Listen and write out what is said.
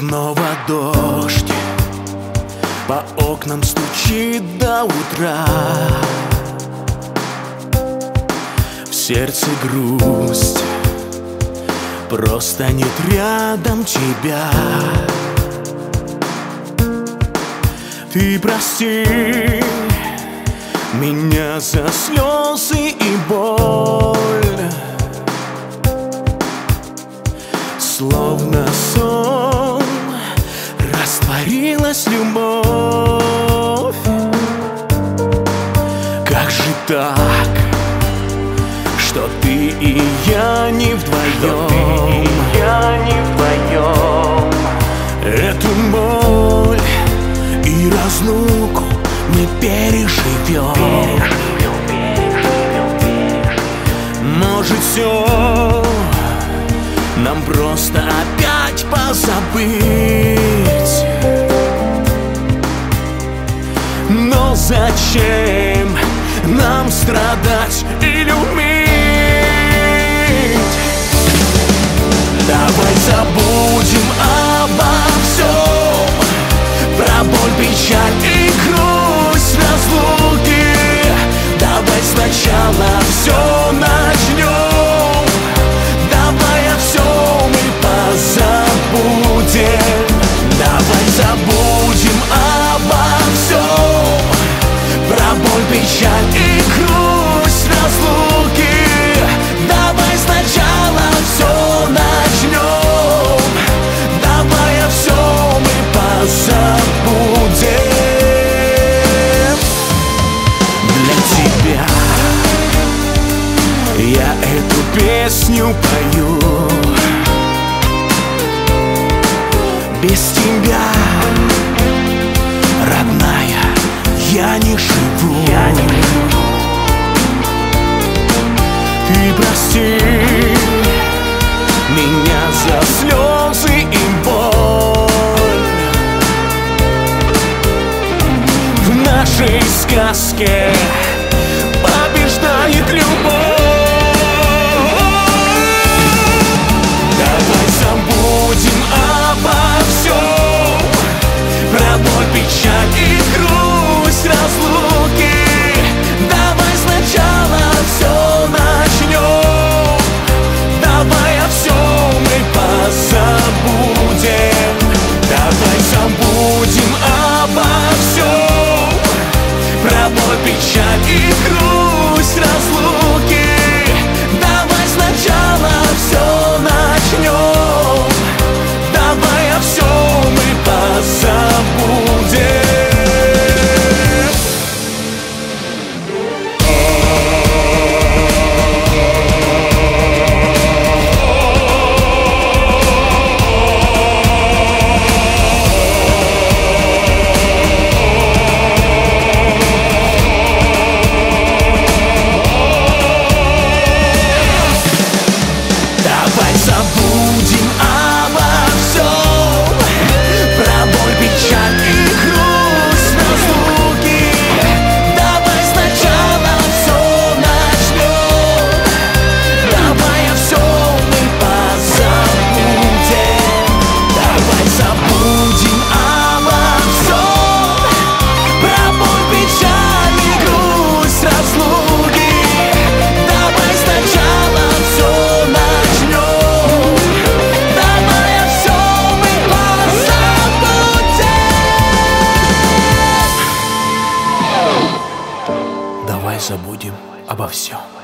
Снова дождь по окнам стучит до утра. В сердце грусть, просто нет рядом тебя. Ты прости меня за слезы и боль. Словно сон растворилась любовь. Как же так, что ты и я не вдвоем? Эту боль и разлуку мы переживем. Может, все нам просто опять позабыть. Но зачем нам страдать и любить? Давай забудем обо всем, про боль, печаль и грусть разлуки. Давай сначала все начнем. Давай о всем мы позабудем. Давай забудем обо всем, про боль, печаль и грусть разлуки. Давай сначала все начнем. Давай о всем мы позабудем. Для тебя я эту песню пою. Без тебя, родная, я не живу. Ты прости меня за слезы и боль. В нашей сказке побеждает любовь. Давай забудем обо всем, про боль, печаль и грусть разлуки. Давай сначала все начнем. Давай о всем мы позабудем. Давай забудем обо всем, про боль, печаль и грусть разлуки. Давай сначала все начнем. Давай о всем мы позабудем. Давай забудем обо всем, про боль, печаль и грусть разлуки. Давай сначала все начнем. Давай о всем мы позабудем. Давай забудем обо всем, про боль, печаль и грусть разлуки. Давай сначала все начнем. Давай о всем мы позабудем. Давай забудем обо всем.